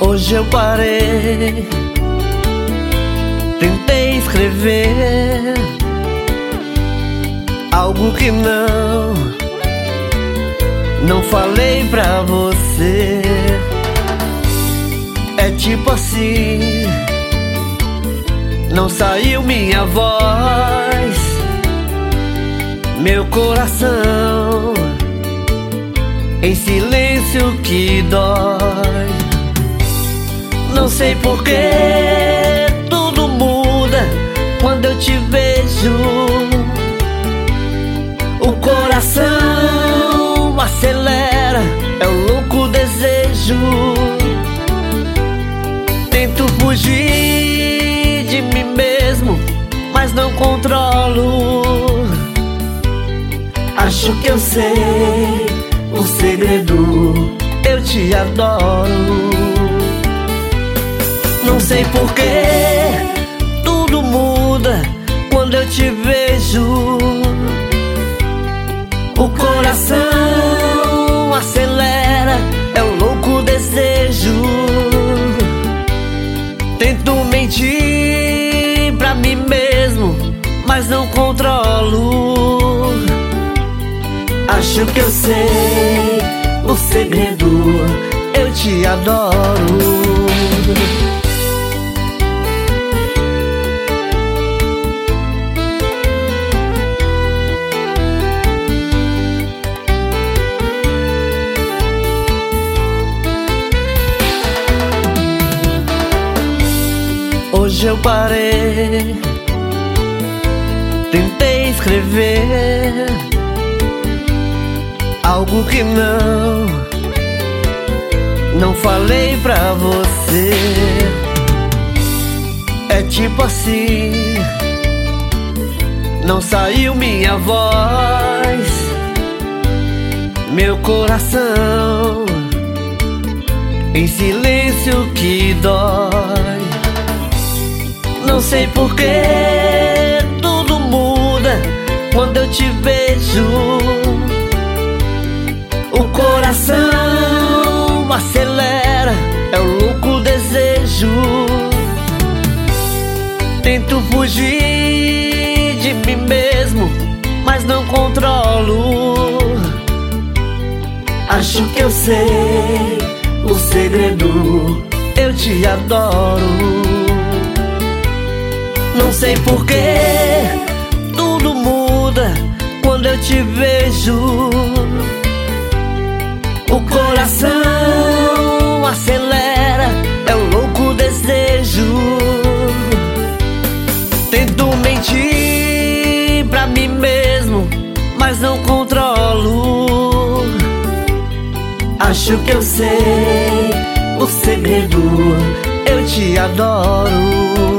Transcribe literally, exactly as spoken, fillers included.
Hoje eu parei, tentei escrever algo que não, não falei pra você. É tipo assim, não saiu minha voz, meu coração em silêncio que dói. Não sei porquê, tudo muda quando eu te vejo. O coração acelera, é um louco desejo. Tento fugir de mim mesmo, mas não controlo. Acho que eu sei o segredo, eu te adoro. Não sei porquê, tudo muda quando eu te vejo. O coração acelera, é um louco desejo. Tento mentir pra mim mesmo, mas não controlo. Acho que eu sei o segredo, eu te adoro. Hoje eu parei, tentei escrever algo que não, não falei pra você. É tipo assim, não saiu minha voz, meu coração em silêncio que dói. Não sei porquê, tudo muda quando eu te vejo. O coração acelera, é um louco desejo. Tento fugir de mim mesmo, mas não controlo. Acho que eu sei o segredo, eu te adoro. Não sei porquê, tudo muda quando eu te vejo. O coração acelera, é um louco desejo. Tento mentir pra mim mesmo, mas não controlo. Acho que eu sei o segredo, eu te adoro.